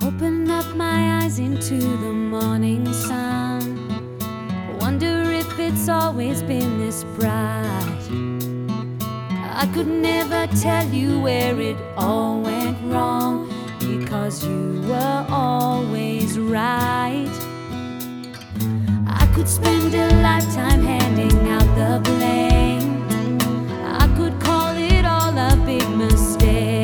Open up my eyes into the morning sun. Wonder if it's always been this bright. I could never tell you where it all went wrong, because you were always right. I could spend a lifetime handing out the blame. I could call it all a big mistake.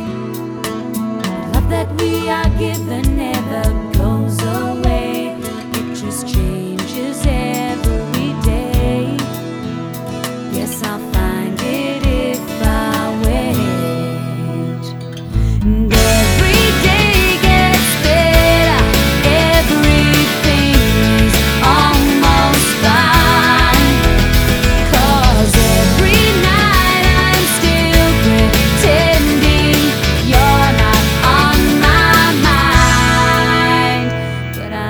Love that we are given never goes away. It just changes every day. Yes, I'll find it if I wait. And every day gets better. Everything is almost fine. 'Cause every night I'm still pretending you're not on my mind. But I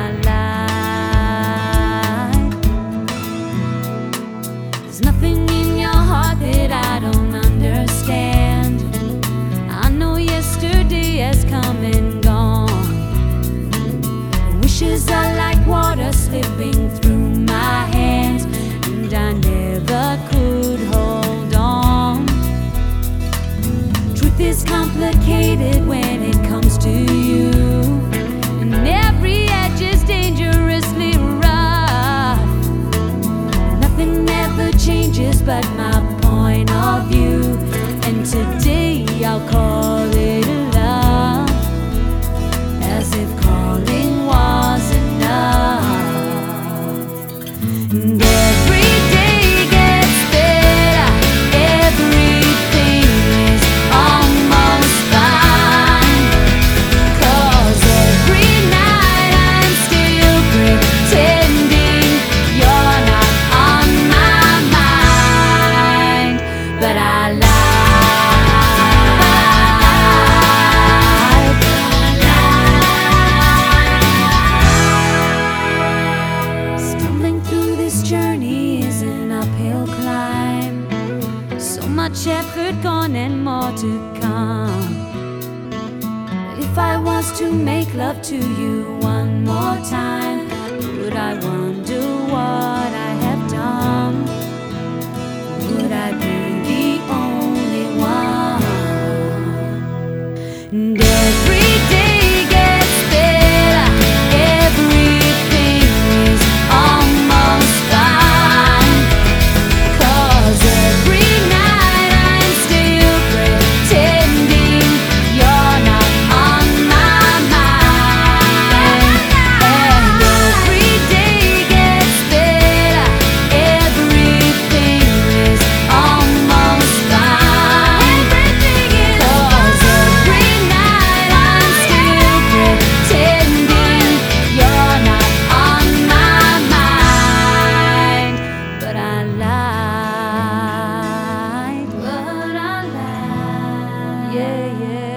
lied. There's nothing in your heart that I don't understand. I know yesterday has come and gone. Wishes are like water slipping through my hands, and I never could hold on. Truth is complicated when it comes to you, and every edge is dangerously rough. Nothing ever changes but my point of view, and today I'll call it love, as if calling was enough. And every day gets better. Everything is almost fine. 'Cause every night I'm still pretending you're not on my mind. But I lied. Stumbling through this journey is an uphill climb. So much effort gone and more to come. If I was to make love to you one more time, would I wonder what I have done? Would I be the only one? And every day gets better. Everything is almost fine. 'Cause every night I'm still pretending you're not on my mind. And every day gets better. Everything is almost fine. 'Cause every night I'm still pretending you're not on my mind. But I lied. But I lied. Yeah, yeah.